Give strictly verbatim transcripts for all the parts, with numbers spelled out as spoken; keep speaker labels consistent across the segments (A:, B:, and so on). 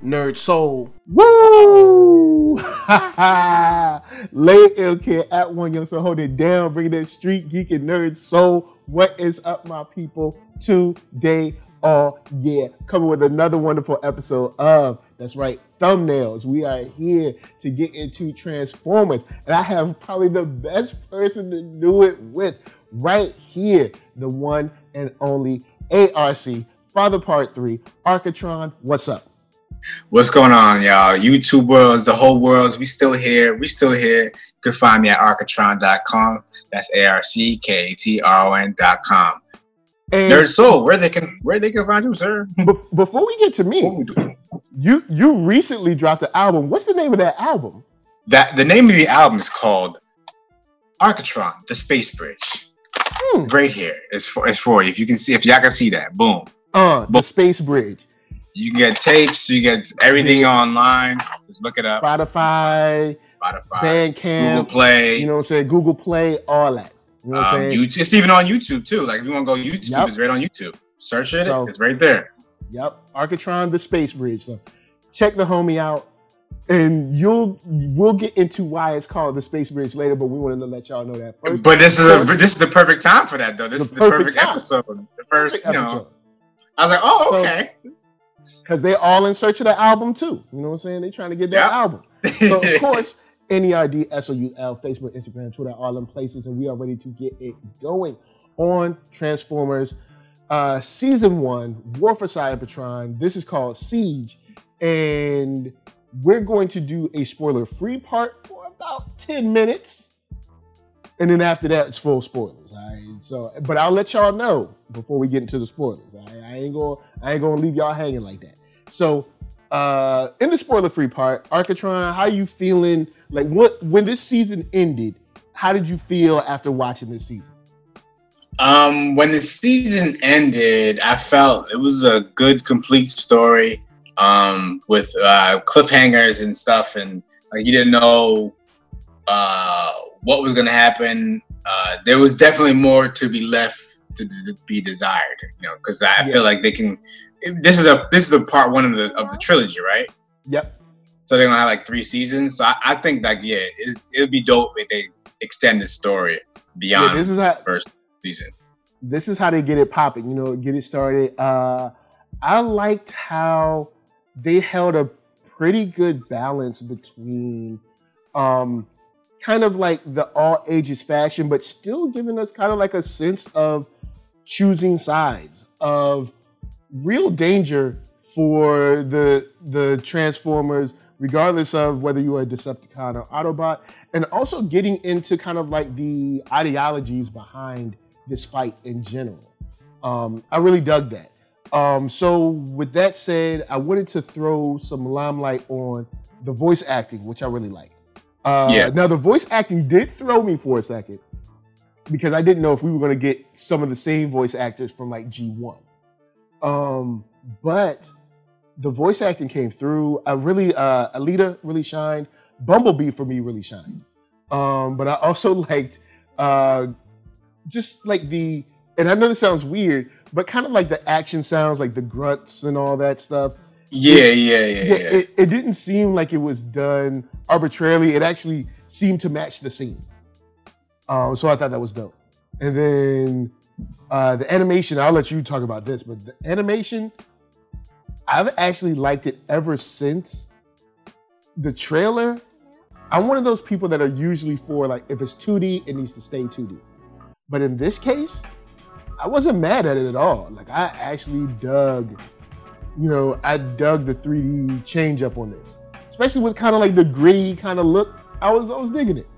A: Nerd Soul.
B: Woo! Lay Ill Kid at One Young Soul, hold it down, bringing that street geek and nerd soul. What is up, my people? Today, oh yeah, coming with another wonderful episode of, that's right, Thumbnails. We are here to get into Transformers, and I have probably the best person to do it with right here, the one and only A R C, Father Part three, Arcatron. What's up?
C: What's going on, y'all? YouTube worlds, the whole worlds, we still here. We still here. You can find me at arcatron dot com. That's A R C K A T R O N dot com. And Nerd Soul, where they can where they can find you, sir.
B: Be- before we get to me, you you recently dropped an album. What's the name of that album?
C: That the name of the album is called Arcatron, the Space Bridge. Hmm. Right here. It's for it's for you. If you can see, if y'all can see that, boom.
B: Uh, the Space Bridge.
C: You can get tapes, you get everything online. Just look it up.
B: Spotify,
C: Spotify,
B: Bandcamp,
C: Google Play.
B: You know what I'm saying? Google Play, all that. You know what I'm
C: um,
B: saying?
C: YouTube, it's even on YouTube too. Like if you want to go YouTube, yep. It's right on YouTube. Search it, so, it's right there.
B: Yep. Arcatron, the Space Bridge. So check the homie out. And you'll we'll get into why it's called the Space Bridge later, but we wanted to let y'all know that first.
C: But this is a, this is the perfect time for that though. This the is the perfect, perfect episode. The first, perfect you know. Episode. I was like, oh, okay.
B: Because they're all in search of the album too. You know what I'm saying? They're trying to get that yep. album. So of course, N E R D S O U L, Facebook, Instagram, Twitter, all them places, and we are ready to get it going on Transformers uh, Season one, War for Cybertron. This is called Siege, and we're going to do a spoiler-free part for about ten minutes. And then after that, it's full spoilers. All right? So, but I'll let y'all know before we get into the spoilers. All right? I ain't gonna, I ain't gonna leave y'all hanging like that. So, uh, in the spoiler-free part, Arcatron, how you feeling? Like, what when this season ended? How did you feel after watching this season?
C: Um, when the season ended, I felt it was a good, complete story. Um, with uh, cliffhangers and stuff, and like you didn't know uh, what was going to happen. Uh, there was definitely more to be left to, to be desired, you know, because I yeah. feel like they can. This is a this is the part one of the of the trilogy, right?
B: Yep.
C: So they're gonna have like three seasons. So I, I think like yeah, it it'd be dope if they extend the story beyond yeah, this is how, the first season.
B: This is how they get it popping, you know, get it started. Uh, I liked how they held a pretty good balance between um, kind of like the all ages fashion, but still giving us kind of like a sense of choosing sides, of real danger for the the Transformers, regardless of whether you are a Decepticon or Autobot, and also getting into kind of like the ideologies behind this fight in general. Um, I really dug that. Um, so with that said, I wanted to throw some limelight on the voice acting, which I really liked. Uh, yeah. Now the voice acting did throw me for a second because I didn't know if we were going to get some of the same voice actors from like G one. Um, but the voice acting came through. I really, uh, Alita really shined. Bumblebee for me really shined. Um, but I also liked uh, just like the, and I know this sounds weird, but kind of like the action sounds, like the grunts and all that stuff.
C: Yeah, it, yeah, yeah, yeah. yeah.
B: It, it didn't seem like it was done arbitrarily. It actually seemed to match the scene. Um, so I thought that was dope. And then uh, the animation, I'll let you talk about this, but the animation, I've actually liked it ever since the trailer. I'm one of those people that are usually for like, if it's two D, it needs to stay two D. But in this case, I wasn't mad at it at all. Like I actually dug, you know, I dug the three D change up on this, especially with kind of like the gritty kind of look. I was, I was digging it.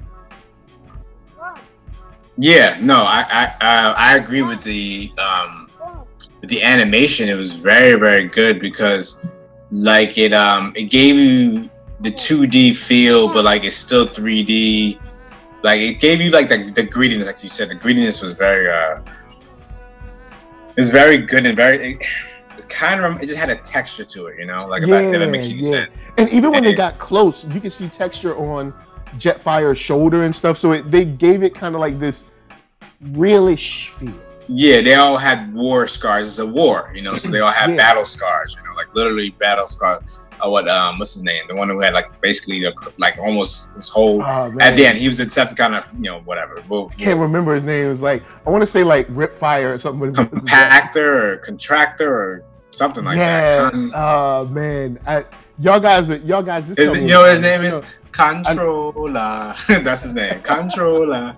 C: Yeah, no, I, I, I, I agree with the, um, with the animation. It was very, very good because, like, it, um, it gave you the two D feel, but like it's still three D. Like it gave you like the, the grittiness, like you said. The grittiness was very, uh, it's very good and very. It, it's kind of. It just had a texture to it, you know. Like
B: yeah,
C: if, that, if that makes any yeah. sense.
B: And even when and they it, got close, you could see texture on Jetfire's shoulder and stuff. So it, they gave it kind of like this realish feel.
C: Yeah, they all had war scars. It's a war, you know, so they all have
B: Yeah.
C: battle scars, you know, like literally battle scars. Uh, what um, what's his name? The one who had like basically a, like almost his whole.
B: Oh,
C: At
B: man.
C: the end, he was a Decepticon of, you know, whatever. We'll,
B: Can't remember his name. It was like, I want to say like Rip Fire or something. but it was-
C: compactor or contractor or something like
B: yeah.
C: that. Con-
B: Oh man. I, y'all guys, y'all guys. Just
C: his,
B: tell me
C: you know what his
B: what-
C: name
B: you
C: is?
B: know,
C: Controller. That's his name. Controller.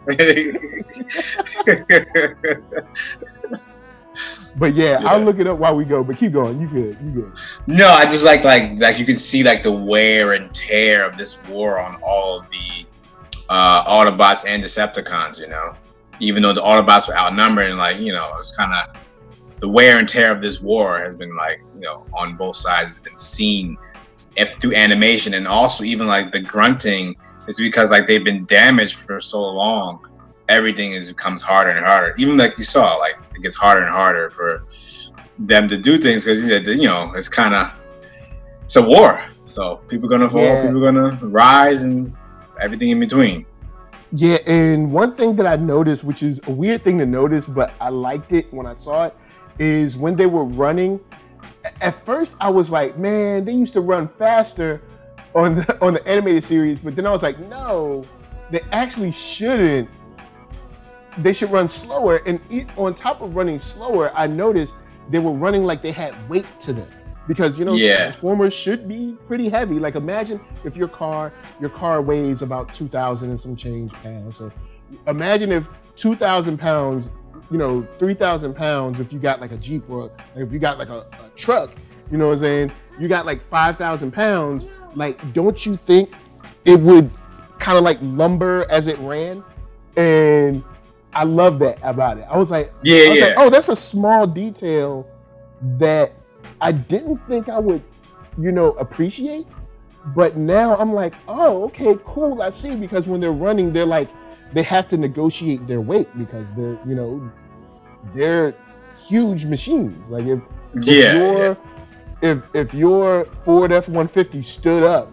B: But yeah,
C: Yeah.
B: I'll look it up while we go. But keep going. You good. You good.
C: No, I just like like like you can see like the wear and tear of this war on all of the uh Autobots and Decepticons, you know. Even though the Autobots were outnumbered and like, you know, it's kind of the wear and tear of this war has been like, you know, on both sides has been seen if- through animation, and also even like the grunting is because like they've been damaged for so long. Everything is becomes harder and harder. Even like you saw, like it gets harder and harder for them to do things because you know it's kind of it's a war. So people gonna fall,
B: Yeah.
C: people gonna rise, and everything in between.
B: Yeah, and one thing that I noticed, which is a weird thing to notice, but I liked it when I saw it, is when they were running. a- At first, I was like, man, they used to run faster on the on the animated series, but then I was like, no, they actually shouldn't. They should run slower. And it, on top of running slower, I noticed they were running like they had weight to them. Because, you know,
C: Yeah.
B: Transformers should be pretty heavy. Like, imagine if your car, your car weighs about two thousand and some change pounds. So imagine if two thousand pounds, you know, three thousand pounds, if you got like a Jeep or if you got like a, a truck, you know what I'm saying? You got like five thousand pounds. Like, don't you think it would kind of like lumber as it ran? And I love that about it. I was like,
C: Yeah,
B: I was
C: yeah.
B: like, oh, that's a small detail that I didn't think I would, you know, appreciate. But now I'm like, oh, okay, cool. I see. Because when they're running, they're like, they have to negotiate their weight because they're, you know, they're huge machines. Like if, if
C: Yeah,
B: your if if your Ford F one fifty stood up,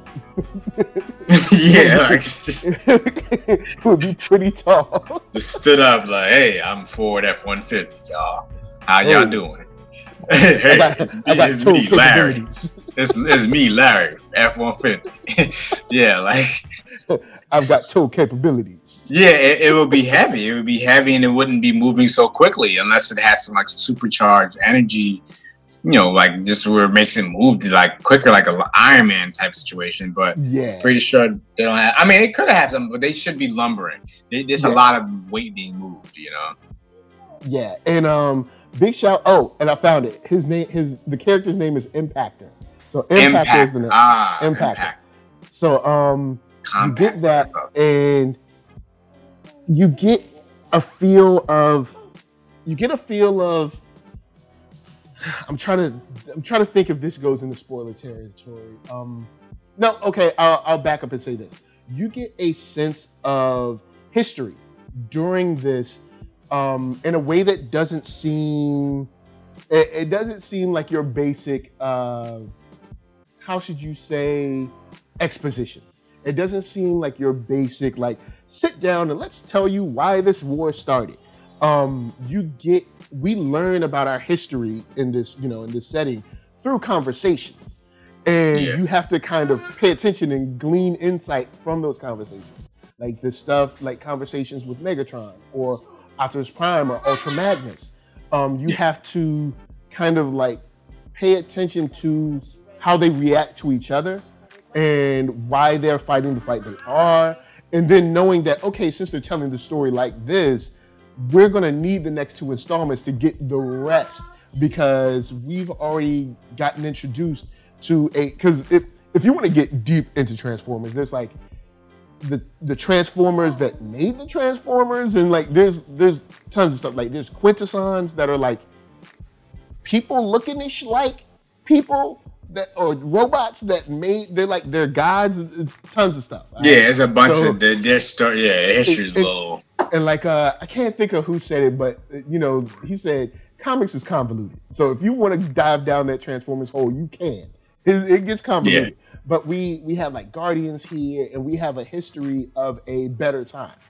C: yeah, like it's just,
B: it would be pretty tall.
C: just stood up like, hey, I'm Ford F one fifty, y'all. How y'all
B: Hey.
C: doing? Hey,
B: I got,
C: it's me,
B: I got
C: it's
B: tow
C: me, Larry.
B: capabilities.
C: It's, it's me, Larry, F one fifty. Yeah, like,
B: I've got tow capabilities.
C: yeah, it, it would be heavy. It would be heavy and it wouldn't be moving so quickly unless it has some like supercharged energy, you know, like just where it makes it move like quicker, like an Iron Man type situation. But
B: Yeah.
C: pretty sure they don't have, I mean, it could have had some, but they should be lumbering. They, there's
B: Yeah.
C: a lot of weight being moved, you know?
B: Yeah. And um big shout oh, and I found it. His name his the character's name is Impactor. So Impactor
C: Impact.
B: is the name.
C: Ah,
B: Impactor.
C: impact.
B: So um
C: Compact.
B: you get that and you get a feel of you get a feel of I'm trying to I'm trying to think if this goes into spoiler territory. Um no, okay, I'll, I'll back up and say this. You get a sense of history during this um, in a way that doesn't seem it, it doesn't seem like your basic uh, how should you say exposition. It doesn't seem like your basic like sit down and let's tell you why this war started. Um, you get we learn about our history in this you know in this setting through conversations, and
C: Yeah.
B: you have to kind of pay attention and glean insight from those conversations, like the stuff like conversations with Megatron or Optimus Prime or Ultra Magnus. Um, you
C: Yeah.
B: have to kind of like pay attention to how they react to each other and why they're fighting the fight they are. And then knowing that, okay, since they're telling the story like this, we're gonna need the next two installments to get the rest because we've already gotten introduced to a, because if, if you wanna get deep into Transformers, there's like the the Transformers that made the Transformers and like there's there's tons of stuff. Like there's Quintessons that are like people looking ish like people that or robots that made they're like they're gods. It's tons of stuff. all right?
C: Yeah, it's a bunch
B: So-
C: of their, their story. Yeah, history's
B: It- it-
C: low.
B: And like uh I can't think of who said it, but uh, you know, he said comics is convoluted. So if you want to dive down that Transformers hole, you can. It, it gets convoluted. But we we have like Guardians here and we have a history of a better time.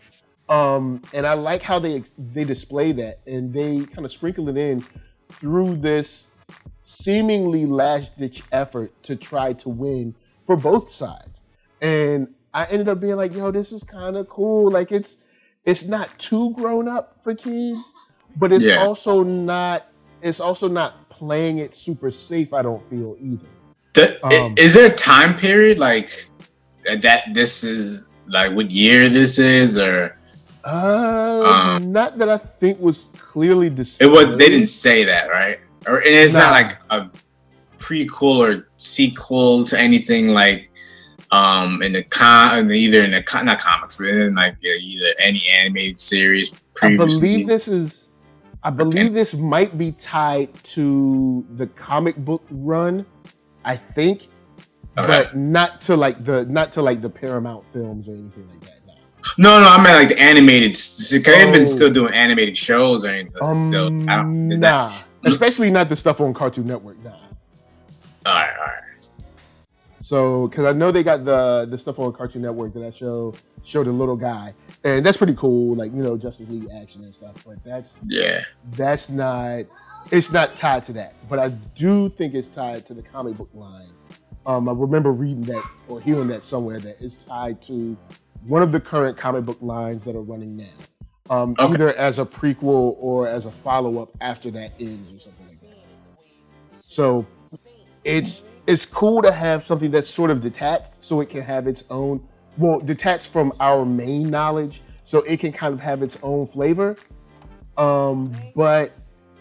B: Um, and I like how they they display that, and they kind of sprinkle it in through this seemingly last ditch effort to try to win for both sides. And I ended up being like, yo, this is kind of cool. Like it's it's not too grown up for kids, but it's
C: Yeah.
B: also not it's also not playing it super safe, I don't feel either.
C: The,
B: Um,
C: is there a time period like that? This is like what year this is, or
B: Uh,
C: Um,
B: not that I think was clearly
C: it
B: displayed.
C: was? They didn't say that, right? Or and it's
B: Nah.
C: not like a prequel or sequel to anything like um in the con either in the con not comics, but in like uh, either any animated series
B: I
C: previously.
B: believe this is. I believe this might be tied to the comic book run. I think,
C: Okay.
B: but not to like the not to like the Paramount films or anything like that. No.
C: No, no, I mean like the animated. Cause they've been
B: Oh.
C: still doing animated shows or anything.
B: Um,
C: still, I don't. Is
B: nah,
C: that
B: especially not the stuff on Cartoon Network. Nah.
C: all right? All right.
B: So, because I know they got the the stuff on Cartoon Network that I show showed a little guy, and that's pretty cool. Like you know Justice League action and stuff. But that's
C: Yeah.
B: that's not it's not tied to that. But I do think it's tied to the comic book line. Um, I remember reading that or hearing that somewhere that it's tied to one of the current comic book lines that are running now. Um,
C: Okay.
B: Either as a prequel or as a follow up after that ends or something like that. So it's it's cool to have something that's sort of detached so it can have its own, well, detached from our main knowledge so it can kind of have its own flavor. Um, but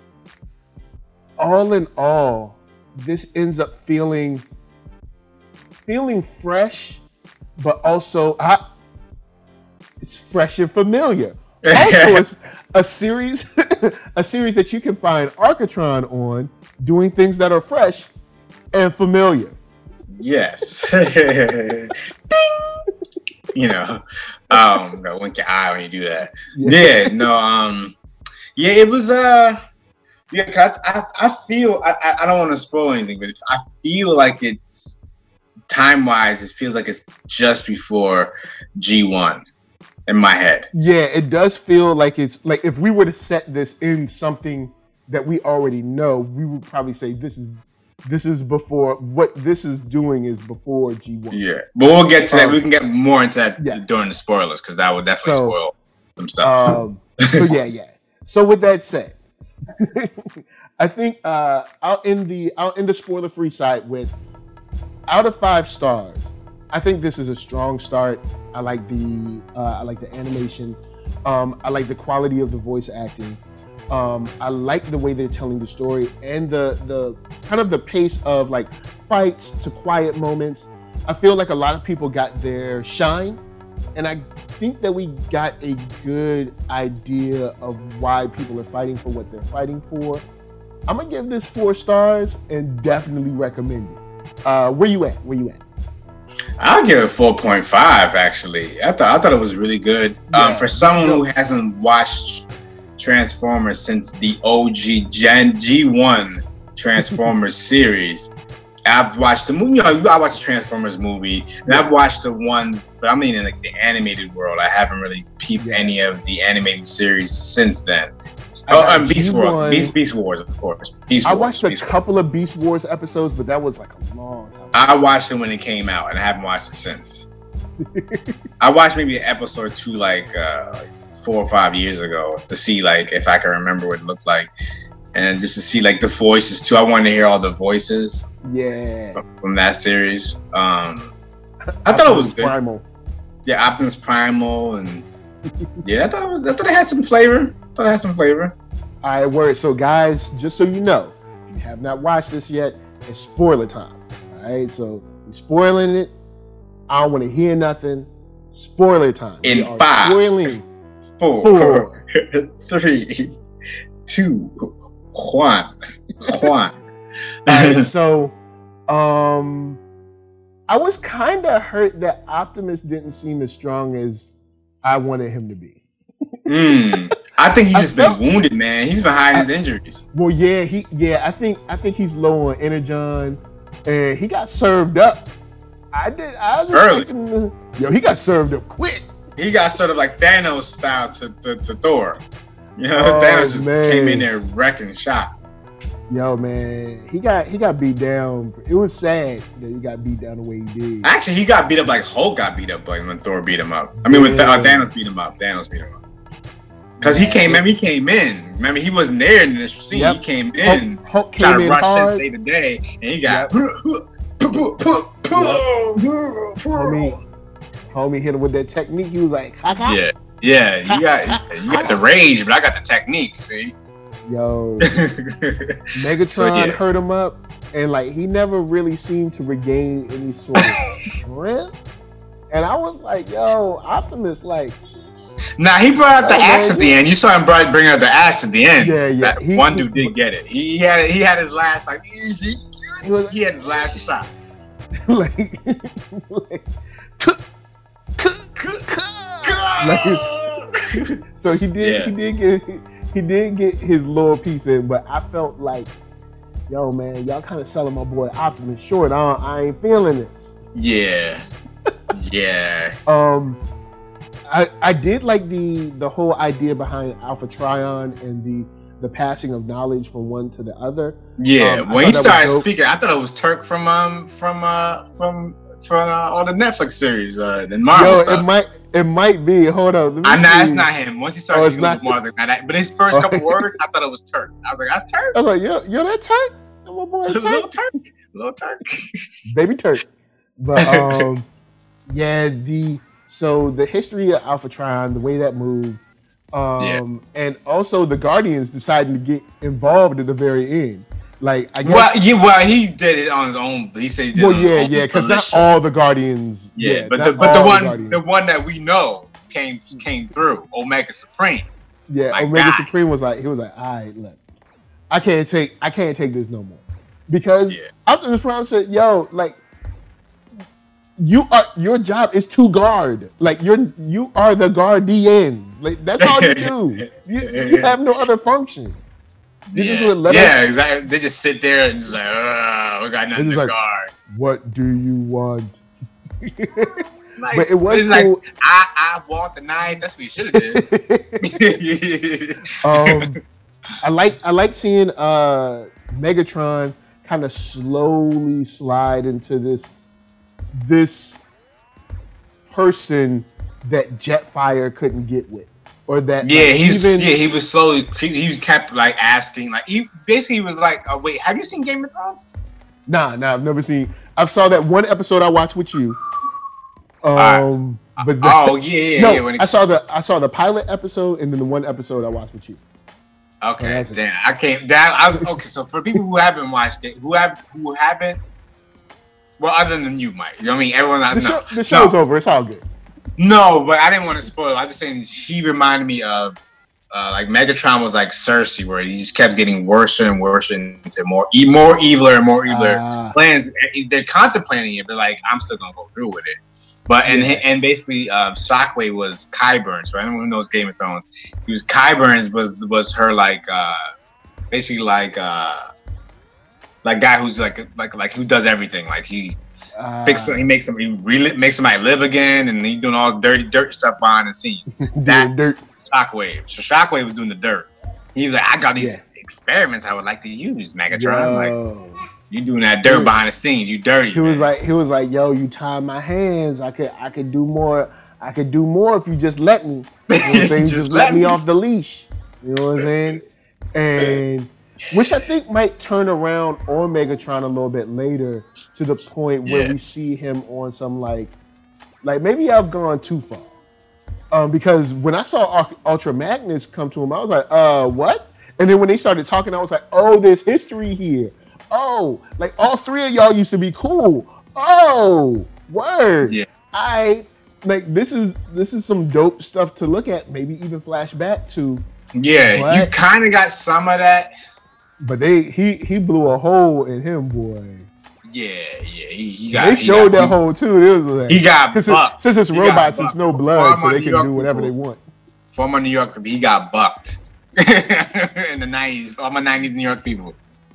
B: all in all, this ends up feeling feeling fresh, but also ah, it's fresh and familiar. Also, it's a series, a series that you can find Arcatron on, doing things that are fresh and familiar.
C: Yes. Ding! You know, um, no, wink your eye when you do that. Yeah, no, um, yeah, it was, uh, yeah, 'cause I, I, I feel, I, I- I don't want to spoil anything, but I feel like it's, time-wise, it feels like it's just before G one in my head.
B: Yeah, it does feel like it's like if we were to set this in something that we already know, we would probably say this is this is before what this is doing is before G one.
C: Yeah, but we'll get to that.
B: Um,
C: We can get more into that
B: yeah.
C: during the spoilers because that would definitely
B: So,
C: spoil some stuff.
B: Um, so yeah, yeah. So with that said, I think uh, I'll end the I'll end the spoiler free side with out of five stars. I think this is a strong start. I like the uh, I like the animation. Um, I like the quality of the voice acting. Um, I like the way they're telling the story and the the kind of the pace of like fights to quiet moments. I feel like a lot of people got their shine, and I think that we got a good idea of why people are fighting for what they're fighting for. I'm gonna give this four stars and definitely recommend it. Uh, where you at? Where you at?
C: I'll give it four point five. Actually, I thought I thought it was really good.
B: Yeah,
C: um, for someone
B: still-
C: who hasn't watched Transformers since the O G Gen G one Transformers series, I've watched the movie. You know, I watched the Transformers movie, and I've watched the ones, but I mean in like the animated world. I haven't really peeped
B: Yeah.
C: any of the animated series since then.
B: I
C: Oh,
B: got
C: and Beast
B: G
C: Wars,
B: one.
C: Beast, Beast Wars, of course. Beast
B: I
C: Wars,
B: watched a
C: Beast Wars.
B: couple of Beast Wars episodes, but that was like a long time.
C: I watched it when it came out, and I haven't watched it since. I watched maybe an episode two, like uh, four or five years ago, to see like if I can remember what it looked like, and just to see like the voices too. I wanted to hear all the voices
B: Yeah.
C: from that series. Um, I thought it was good.
B: Primal.
C: Yeah, Optimus Primal, and yeah, I thought it was. I thought it had some flavor. I thought it had some flavor.
B: All right, word. So, guys, just so you know, if you have not watched this yet, it's spoiler time. All right, so we're spoiling it. I don't want to hear nothing. Spoiler time.
C: In
B: We are
C: five.
B: spoiling
C: Four,
B: four.
C: three, two, one, one.
B: All right, so um, I was kind of hurt that Optimus didn't seem as strong as I wanted him to be.
C: Mm. I think he's
B: I
C: just
B: felt-
C: been wounded, man. He's been hiding his injuries.
B: Well, yeah, he, yeah, I think, I think he's low on energon, and he got served up. I did, I was
C: Early.
B: expecting, to- yo, he got served up quick.
C: he got sort of like Thanos style to, to, to Thor. You know,
B: Oh,
C: Thanos just
B: man.
C: came in there wrecking shop.
B: Yo, man, he got he got beat down. It was sad that he got beat down the way he did.
C: Actually, he got beat up like Hulk got beat up like when Thor beat him up. I mean, when Th- uh,
B: Yeah.
C: Thanos beat him up. Thanos beat him up. Because he came, remember, he came in. Remember, he wasn't there in the initial scene.
B: Yep.
C: He came in,
B: Hulk, Hulk
C: trying
B: came
C: to
B: in
C: rush
B: hard.
C: and save the day, and he got.
B: Homie, homie hit him with that technique. He was like, ha, ha.
C: Yeah, yeah, you got you got the rage, but I got the technique. See,
B: Yo, Megatron
C: So, yeah.
B: hurt him up, and like he never really seemed to regain any sort of strength. And I was like, yo, Optimus, like,
C: Nah, he brought out the
B: Oh,
C: axe
B: man,
C: at the
B: he-
C: end. You saw him bring bring out the axe at the end.
B: Yeah, yeah,
C: That
B: he-
C: one
B: he-
C: dude did get it. He had he had his last like easy.
B: he was
C: He had his last shot.
B: like, like, so he did
C: Yeah.
B: he did get he did get his little piece in, but I felt like, yo, man, y'all kind of selling my boy Optimus short. I, don't- I ain't feeling this.
C: Yeah, yeah,
B: Um, I I did like the the whole idea behind Alpha Trion and the the passing of knowledge from one to the other.
C: yeah.
B: Um, I
C: when he
B: thought that was
C: started
B: dope.
C: speaking, I thought it was Turk from um from uh from from uh, all the Netflix series uh and Marvel
B: Yo,
C: stuff.
B: it might it might be. Hold up, let me
C: I know
B: see.
C: it's not him. Once he started
B: Oh, it's
C: using
B: not-
C: more, I was like, nah, that, but his first
B: Oh.
C: couple words, I thought it was Turk. I was like, that's Turk,
B: I was like, yo, yo, that Turk, that my boy
C: little
B: Turk,
C: Turk, little Turk.
B: baby Turk. But um, yeah, the so the history of Alpha Trion, the way that moved, um,
C: Yeah.
B: and also the Guardians deciding to get involved at the very end. Like, I guess.
C: Well, yeah, well, he did it on his own. But he said he did
B: Well,
C: it on
B: yeah,
C: his own
B: yeah, because not
C: volition.
B: all the Guardians.
C: Yeah, but
B: not
C: the but the
B: all
C: one
B: Guardians.
C: the one that we know came came through Omega Supreme.
B: yeah,
C: my
B: Omega
C: guy.
B: Supreme was like, he was like, all right, look, I can't take, I can't take this no more, because
C: Yeah.
B: Optimus Prime said, yo, like, you are, your job is to guard, like you're, you are the Guardians, like that's all you do. You, you have no other function. You just
C: Yeah,
B: would let
C: yeah,
B: us.
C: exactly. They just sit there and just like, "Ugh, we got nothing
B: It's
C: to
B: like-
C: guard.
B: What do you want?
C: Like,
B: But it was
C: it's like,
B: cool.
C: I I walked the knife. That's what you should have did.
B: um, I like I like seeing uh, Megatron kind of slowly slide into this this person that Jetfire couldn't get with, or that
C: Yeah,
B: like,
C: he's
B: even
C: yeah. He was slowly. He, he kept like asking. Like he basically was like, oh, "Wait, have you seen Game of Thrones?"
B: nah nah I've never seen. I saw that one episode I watched with you. Um,
C: Alright.
B: but the,
C: Oh yeah, yeah.
B: no,
C: yeah, when it,
B: I saw the I saw the pilot episode and then the one episode I watched with you.
C: okay,
B: that's-
C: damn. I can't. That I was okay. So for people who haven't watched it, who have who haven't, well, other than you, Mike. You know what I mean? Everyone. I
B: The
C: know.
B: show the show's
C: no,
B: over. It's all good.
C: no, but I didn't want to spoil. I just saying she reminded me of. Uh, like Megatron was like Cersei, where he just kept getting worse and worse into more, e- more eviler and more eviler
B: Ah.
C: plans. They're contemplating it, but like I'm still gonna go through with it. But and
B: Yeah.
C: and basically, um, Shockwave was Qyburn. So anyone who knows Game of Thrones, he was Qyburn was was her like uh, basically like uh, like guy who's like like like who does everything. Like he
B: Uh,
C: fix he makes some he really makes somebody live again, and he doing all dirty dirt stuff behind the scenes.
B: doing
C: That's
B: dirt.
C: Shockwave. So Shockwave was doing the dirt. He was like, I got these
B: Yeah.
C: experiments I would like to use, Megatron. Like
B: Yo.
C: you doing that dirt
B: Yeah.
C: behind the scenes. You dirty.
B: He was
C: man.
B: like, he was like, yo, you tie my hands. I could, I could do more. I could do more if you just let me. You know what I'm saying?
C: Just
B: just, let,
C: let
B: me
C: me.
B: off the leash. You know what I'm saying? And which I think might turn around on Megatron a little bit later to the point where
C: Yeah.
B: we see him on some like, like maybe I've gone too far. Um, because when I saw Ul- Ultra Magnus come to him, I was like, uh, what? And then when they started talking, I was like, oh, there's history here. Oh, like all three of y'all used to be cool. Oh, word.
C: Yeah.
B: I like this is this is some dope stuff to look at. Maybe even flash back to.
C: yeah, you
B: What?
C: kind of got some of that.
B: But they he he blew a hole in him, boy.
C: Yeah, yeah. He, he got.
B: They
C: he
B: showed
C: got,
B: that hole too. It was like,
C: He got
B: since,
C: bucked.
B: it's, since it's
C: He got
B: robots, it's
C: bucked.
B: no blood, so
C: Former
B: they
C: New
B: can
C: York
B: do whatever they
C: people.
B: want.
C: Former New York, he got bucked in the nineties. All my nineties New York people.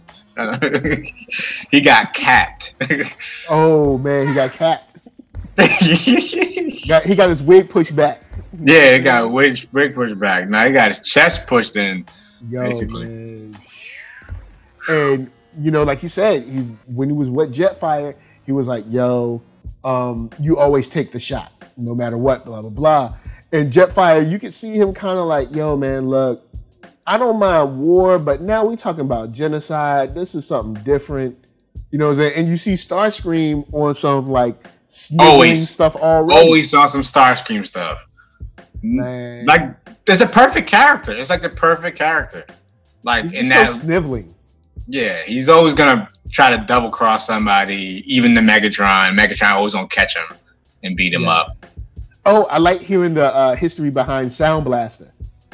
C: He got capped.
B: Oh man, he got capped. Got, he got his wig pushed back.
C: Yeah, it got wig, wig pushed back. Now he got his chest pushed in,
B: Yo,
C: basically.
B: man. And you know, like he said, he's when he was with Jetfire, he was like, "Yo, um, you always take the shot, no matter what." Blah blah blah. And Jetfire, you can see him kind of like, "Yo, man, look, I don't mind war, but now we talking about genocide. This is something different." You know what I'm saying? And you see Starscream on some like sniveling
C: Always.
B: stuff already.
C: Always on some Starscream stuff.
B: Man.
C: Like, there's a perfect character. It's like the perfect character. Like
B: He's
C: in
B: just
C: that,
B: so sniveling.
C: yeah, he's always gonna try to double cross somebody, even the Megatron. Megatron always gonna catch him and beat him
B: Yeah.
C: up.
B: Oh, I like hearing the uh, history behind Sound Blaster.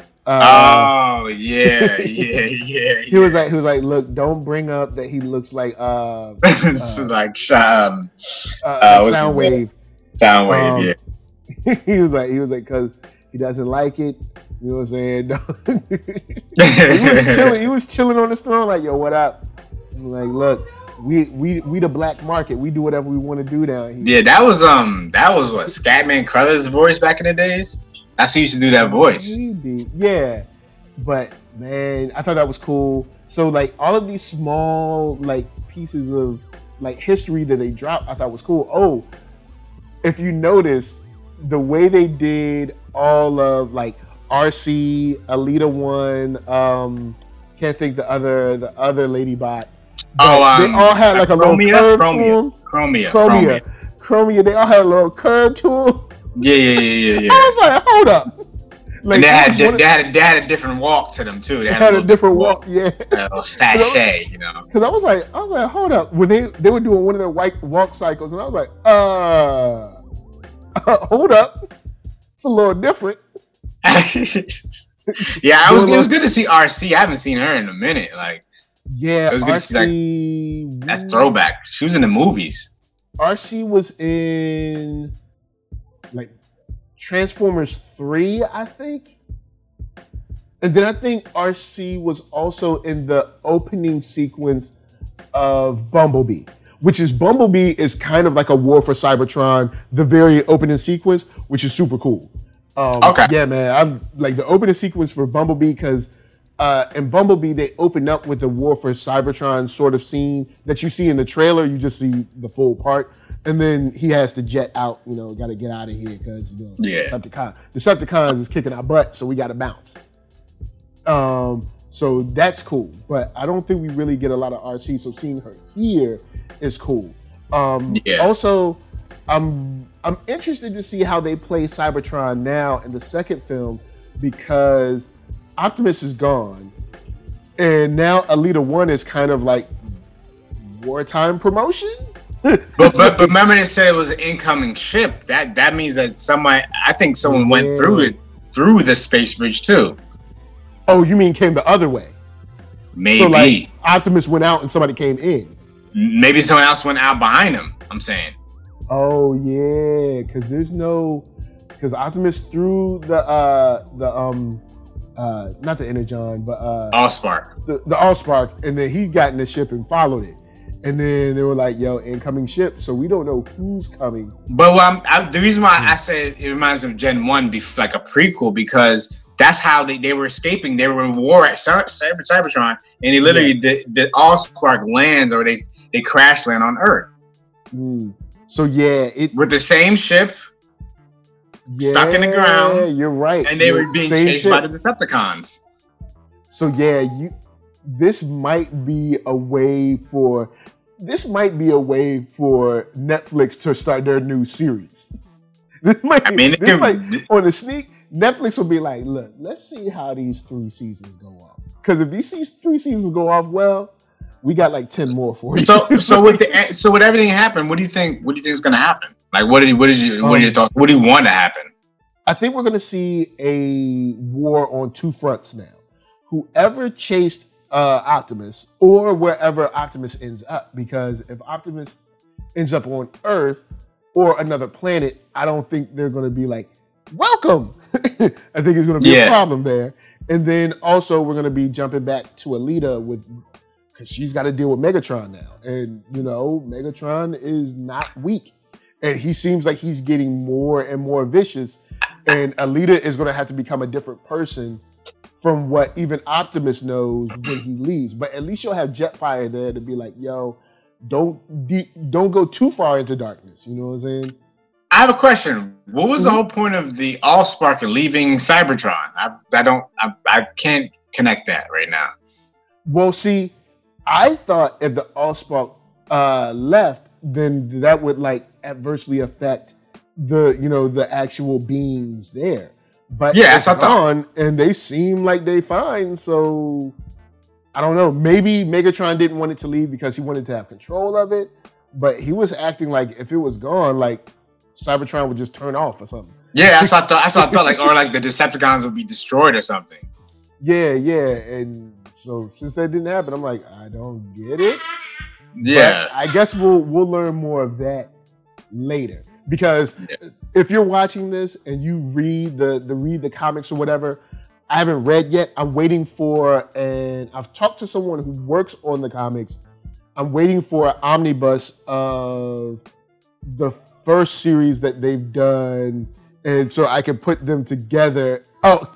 B: Uh,
C: oh yeah, yeah, yeah.
B: he was like, he was like, look, don't bring up that he looks like uh,
C: it's
B: uh,
C: like um,
B: uh,
C: uh, what's his
B: Soundwave.
C: Soundwave,
B: Um,
C: yeah.
B: he was like, he was like, because he doesn't like it. You know what I'm saying? he was chilling. He was chilling on his throne, like, yo, what up? I'm like, look, we we we the black market. We do whatever we want to do down here.
C: Yeah, that was um, that was what Scatman Crothers' voice back in the days. That's who used to do that voice.
B: Maybe. Yeah, but man, I thought that was cool. So like all of these small like pieces of like history that they dropped, I thought was cool. Oh, if you notice the way they did all of like R C, Alita One, um, can't think the other the other lady bot.
C: Oh, um,
B: they all had like a
C: Chromia,
B: little curve
C: Chromia,
B: to them.
C: Chromia,
B: Chromia, Chromia,
C: Chromia.
B: Chromia. They all had a little curve to them.
C: Yeah, yeah, yeah, yeah, yeah.
B: I was like, hold up. Like,
C: And they had,
B: one of-
C: they had, they had a different walk to them too. They
B: they
C: had,
B: had
C: a,
B: a different walk, yeah.
C: a little sachet, you know.
B: Because I was like, I was like, hold up. When they they were doing one of their white walk cycles, and I was like, uh, hold up, it's a little different.
C: yeah, I was. It was good to see R C. I haven't seen her in a minute. Like,
B: Yeah,
C: it was good
B: R
C: to
B: C.
C: see that, that throwback. She was in the movies.
B: R C was in like Transformers three, I think. And then I think R C was also in the opening sequence of Bumblebee, which is Bumblebee is kind of like a War for Cybertron, the very opening sequence, which is super cool. Um,
C: Okay.
B: Yeah, man. I like the opening sequence for Bumblebee because uh, in Bumblebee, they open up with the War for Cybertron sort of scene that you see in the trailer. You just see the full part. And then he has to jet out, you know, got to get out of here because, you know,
C: Yeah.
B: Decepticon. Decepticons is kicking our butt, so we got to bounce. Um, so that's cool. But I don't think we really get a lot of R C, so seeing her here is cool. Um,
C: Yeah.
B: Also, I'm I'm interested to see how they play Cybertron now in the second film because Optimus is gone, and now Alita One is kind of like wartime promotion.
C: But, but but remember they said it was an incoming ship. That that means that somebody. I think someone went
B: Yeah.
C: through it through the space bridge too.
B: Oh, you mean came the other way?
C: Maybe.
B: So like Optimus went out and somebody came in.
C: Maybe someone else went out behind him. I'm saying.
B: Oh yeah, because there's no because Optimus threw the uh the um uh not the Energon but uh
C: Allspark.
B: the, the Allspark, and then he got in the ship and followed it. And then they were like, yo, incoming ship. So we don't know who's coming.
C: But what I'm, I, the reason why I said it reminds me of Gen one, be like a prequel, because that's how they, they were escaping. They were in war at Cyber, Cyber, Cybertron, and they literally
B: Yeah.
C: the, the Allspark lands or they they crash land on Earth
B: Mm. So yeah, it
C: with the same ship,
B: yeah,
C: stuck in the ground,
B: You're right.
C: and they
B: You're-
C: were being
B: same
C: chased
B: ship.
C: by the Decepticons.
B: So yeah, you this might be a way for this might be a way for Netflix to start their new series. This might,
C: I mean, it
B: this
C: could-
B: might on the sneak. Netflix will be like, look, let's see how these three seasons go off. Because if these se- three seasons go off well, we got like ten more for you.
C: So so with the so with everything happened, what do you think? What do you think is going to happen? Like, what did what is your what are your
B: Um,
C: thoughts? What do you want to happen?
B: I think we're going to see a war on two fronts now. Whoever chased uh, Optimus, or wherever Optimus ends up, because if Optimus ends up on Earth or another planet, I don't think they're going to be like, welcome. I think it's going to be
C: Yeah.
B: a problem there. And then also we're going to be jumping back to Alita with, because she's got to deal with Megatron now. And, you know, Megatron is not weak. And he seems like he's getting more and more vicious and Alita is going to have to become a different person from what even Optimus knows when he leaves. But at least you'll have Jetfire there to be like, yo, don't de- don't go too far into darkness. You know what I'm saying?
C: I have a question. What was the whole point of the Allspark leaving Cybertron? I, I don't, I, I can't connect that right now.
B: Well, see, I thought if the Allspark uh, left, then that would like adversely affect the, you know, the actual beings there. But
C: yeah,
B: it's gone, and they seem like they fine. So I don't know. Maybe Megatron didn't want it to leave because he wanted to have control of it. But he was acting like if it was gone, like Cybertron would just turn off or something.
C: Yeah, that's what I thought. That's what I thought. Like, or like the Decepticons would be destroyed or something.
B: Yeah, yeah. And so since that didn't happen, I'm like, I don't get it.
C: Yeah,
B: but I guess we'll we'll learn more of that later. Because yeah. if you're watching this and you read the the read the comics or whatever, I haven't read yet. I'm waiting for, and I've talked to someone who works on the comics. I'm waiting for an omnibus of the first series that they've done, and so I can put them together. Oh,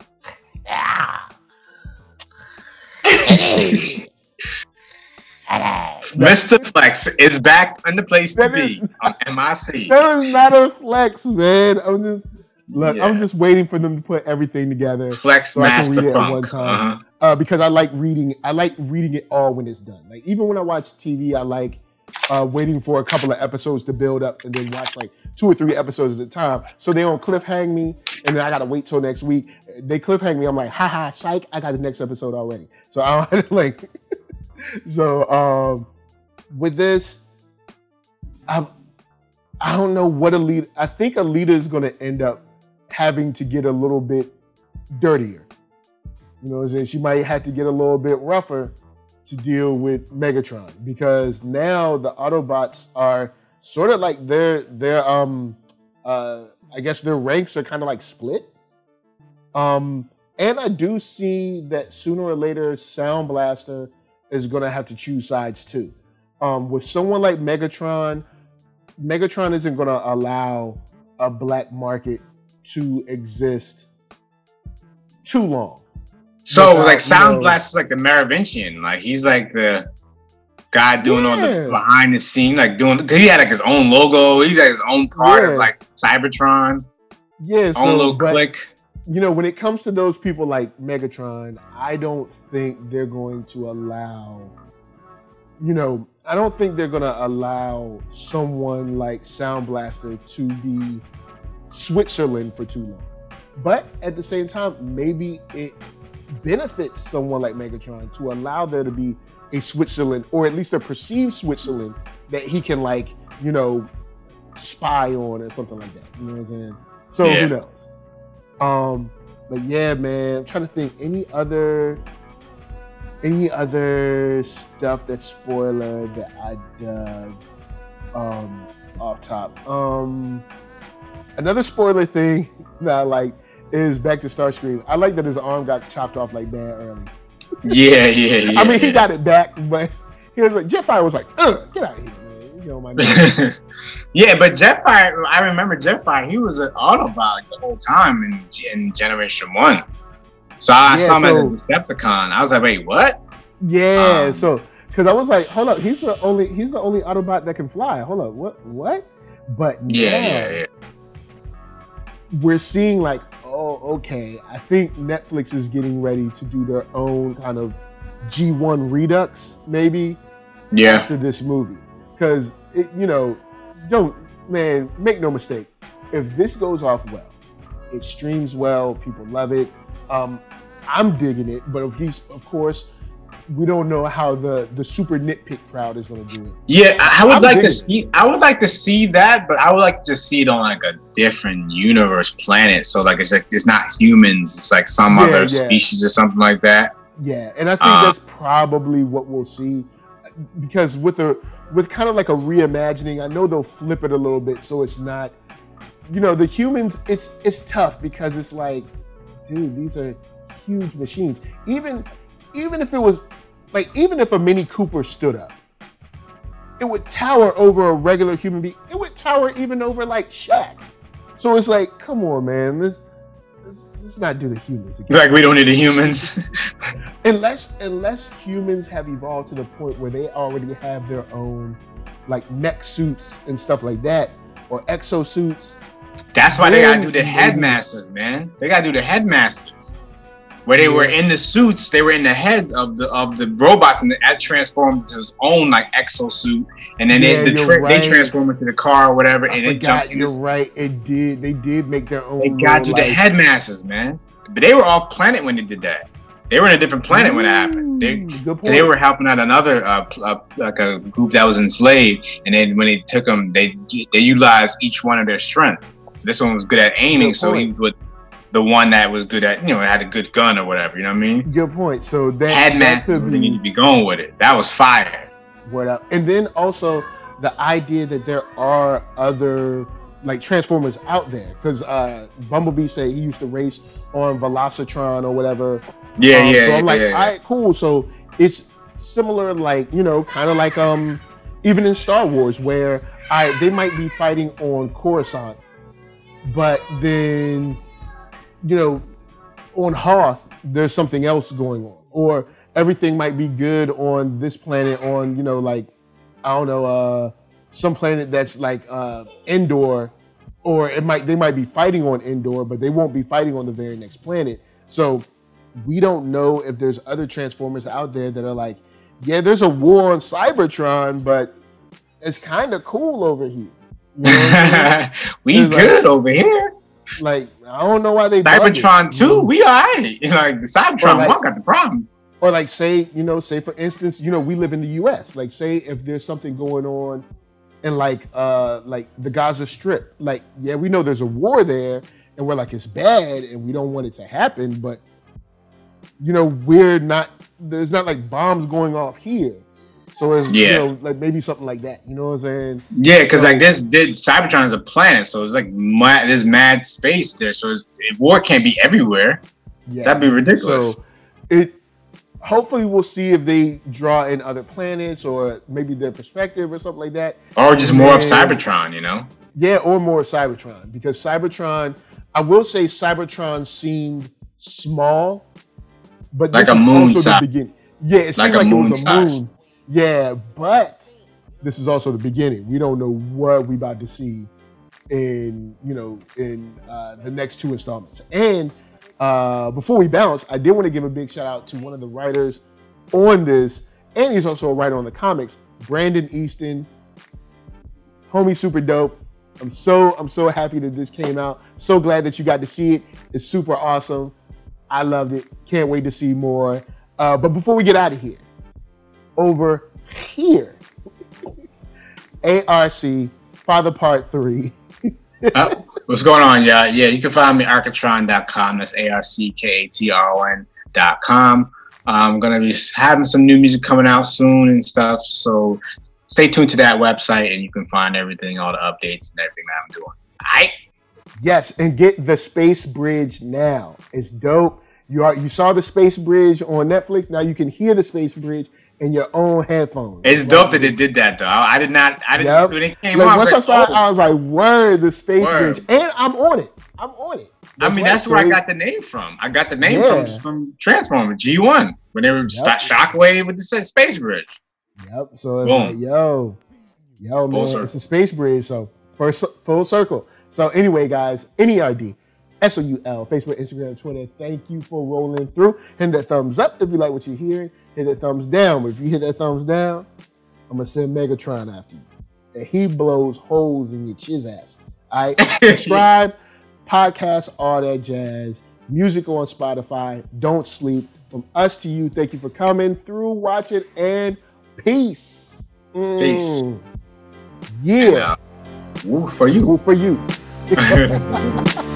C: Mister Flex is back in the place to be on M I C.
B: That is not a flex, man. I'm just look. Yeah. I'm just waiting for them to put everything together.
C: Flex so Master I can read Funk. It at one time. Uh-huh.
B: Uh, because I like reading. I like reading it all when it's done. Like even when I watch T V, I like uh, waiting for a couple of episodes to build up and then watch like two or three episodes at a time. So they don't cliffhang me, and then I gotta wait till next week. They cliffhang me. I'm like, haha, psych! I got the next episode already. So I don't like. so um, with this, I'm. I don't know what Alita. I think Alita is going to end up having to get a little bit dirtier. You know what I'm saying? She might have to get a little bit rougher to deal with Megatron because now the Autobots are sort of like their their um uh I guess their ranks are kind of like split. Um and I do see that sooner or later Sound Blaster is going to have to choose sides too. Um with someone like Megatron, Megatron isn't going to allow a black market to exist too long.
C: So without, like Sound Blast is like the Merovingian, like he's like the guy doing yeah. all the behind the scene, like doing. Cause he had like his own logo, he had his own part yeah. of like Cybertron.
B: Yeah, so,
C: own little
B: but,
C: click.
B: You know, when it comes to those people like Megatron, I don't think they're going to allow. You know, I don't think they're going to allow someone like Sound Blaster to be Switzerland for too long. But at the same time, maybe it benefits someone like Megatron to allow there to be a Switzerland, or at least a perceived Switzerland that he can like, you know, spy on or something like that. You know what I'm saying? So yeah. Who knows? Um, but yeah, man, I'm trying to think any other any other stuff that's spoiler that I dug um off top. Um another spoiler thing that I like is back to Starscream. I like that his arm got chopped off like bad early.
C: Yeah, yeah, yeah.
B: I mean, he
C: yeah.
B: got it back, but he was like, Jetfire was like, ugh, get out of here, man. You know my
C: Yeah, but Jetfire, I remember Jetfire, he was an Autobot like, the whole time in, in Generation one. So I yeah, saw him so, as a Decepticon. I was like, wait, what?
B: Yeah, um, so, because I was like, hold up, he's the only he's the only Autobot that can fly. Hold up, what? What? But
C: yeah,
B: now,
C: yeah, yeah.
B: we're seeing like, oh, okay, I think Netflix is getting ready to do their own kind of G one Redux, maybe,
C: yeah.
B: after this movie. Because, you know, don't, man, make no mistake. If this goes off well, it streams well, people love it. Um, I'm digging it, but if he's, of course, we don't know how the, the super nitpick crowd is going to do it.
C: Yeah, I would I'm like to see. It. I would like to see that, but I would like to see it on like a different universe planet. So like it's like it's not humans. It's like some yeah, other yeah. species or something like that.
B: Yeah, and I think uh, that's probably what we'll see, because with a with kind of like a reimagining, I know they'll flip it a little bit so it's not, you know, the humans. It's it's tough because it's like, dude, these are huge machines. Even even if it was. Like, even if a Mini Cooper stood up, it would tower over a regular human being. It would tower even over, like, Shaq. So it's like, come on, man. Let's let's, let's not do the humans again.
C: Like we don't need the humans.
B: unless unless humans have evolved to the point where they already have their own like mech suits and stuff like that, or exosuits.
C: That's why they gotta do the headmasters, man. They gotta do the headmasters. Where they yeah. were in the suits, they were in the heads of the of the robots, and that transformed to his own like exosuit, and then yeah, they the tra- right. they transform into the car or whatever.
B: I
C: and
B: forgot,
C: it
B: you're this. right. It did. They did make their own.
C: They got to the headmasters, man. But they were off planet when they did that. They were in a different planet Ooh, when it happened. They, so they were helping out another uh, uh, like a group that was enslaved, and then when they took them, they they utilized each one of their strengths. So this one was good at aiming, good so he would. The one that was good at, you know, had a good gun or whatever, you know what I mean?
B: Good point. So that
C: Headmasters really need to be going with it. That was fire.
B: What up? And then also the idea that there are other like Transformers out there, because uh, Bumblebee said he used to race on Velocitron or whatever.
C: Yeah,
B: um,
C: yeah.
B: So I'm like,
C: yeah, yeah.
B: all right, cool. So it's similar, like, you know, kind of like um, even in Star Wars, where I they might be fighting on Coruscant, but then. You know, on Hoth, there's something else going on, or everything might be good on this planet. On you know, like I don't know, uh, some planet that's like uh, Endor, or it might they might be fighting on Endor, but they won't be fighting on the very next planet. So we don't know if there's other Transformers out there that are like, yeah, there's a war on Cybertron, but it's kind of cool over here. You know I mean?
C: we it's good like, over here.
B: Like, I don't know why they
C: Cybertron two, we alright. Like the Cybertron like, one got the problem.
B: Or like say, you know, say for instance, you know, we live in the U S. Like say if there's something going on in like uh like the Gaza Strip, like, yeah, we know there's a war there and we're like it's bad and we don't want it to happen, but you know, we're not there's not like bombs going off here. So it's, yeah. you know, like maybe something like that. You know what I'm saying?
C: Yeah, because so, like this, this Cybertron is a planet, so it's like mad, there's mad space there. So it's, war can't be everywhere. Yeah. That'd be ridiculous.
B: So it. Hopefully, we'll see if they draw in other planets or maybe their perspective or something like that.
C: Or just and more then, of Cybertron, you know?
B: Yeah, or more of Cybertron, because Cybertron. I will say Cybertron seemed small, but
C: like
B: this
C: a
B: is
C: moon
B: also
C: size.
B: the beginning. Yeah, it seemed like, like it was a size. moon. Yeah, but this is also the beginning. We don't know what we about to see in, you know, in uh, the next two installments. And uh, before we bounce, I did want to give a big shout out to one of the writers on this, and he's also a writer on the comics, Brandon Easton. Homie, super dope. I'm so I'm so happy that this came out. So glad that you got to see it. It's super awesome. I loved it. Can't wait to see more. Uh, but before we get out of here, over here, A R C Father Part Three.
C: uh, what's going on, y'all? Yeah, you can find me arcatron dot com. That's A R C K A T R O N dot com. I'm gonna be having some new music coming out soon and stuff. So stay tuned to that website, and you can find everything, all the updates and everything that I'm doing. All right.
B: Yes, and get the Space Bridge now. It's dope. You are you saw the Space Bridge on Netflix. Now you can hear the Space Bridge in your own headphones.
C: It's right. dope that they did that, though. I did not. I didn't.
B: Yep.
C: When it came
B: like,
C: on,
B: once
C: I,
B: I saw
C: like,
B: it, I was like, "Word, the Space
C: Word.
B: Bridge," and I'm on it. I'm on it.
C: That's I mean, right. that's where so I got the name from. I got the name yeah. from from Transformers G one when they were yep. Shockwave with the Space Bridge.
B: Yep. So it's Boom. like, yo, yo, full man, circle. It's the Space Bridge. So first, full circle. So anyway, guys, N E R D. S O U L, Facebook, Instagram, Twitter. Thank you for rolling through. Hit that thumbs up if you like what you're hearing. Hit that thumbs down. But if you hit that thumbs down, I'm going to send Megatron after you. And he blows holes in your chiz ass. All right? Subscribe, podcast, all that jazz. Music on Spotify. Don't sleep. From us to you, thank you for coming through, watching, and peace. Mm.
C: Peace.
B: Yeah.
C: yeah. Woo for you.
B: Woo for you.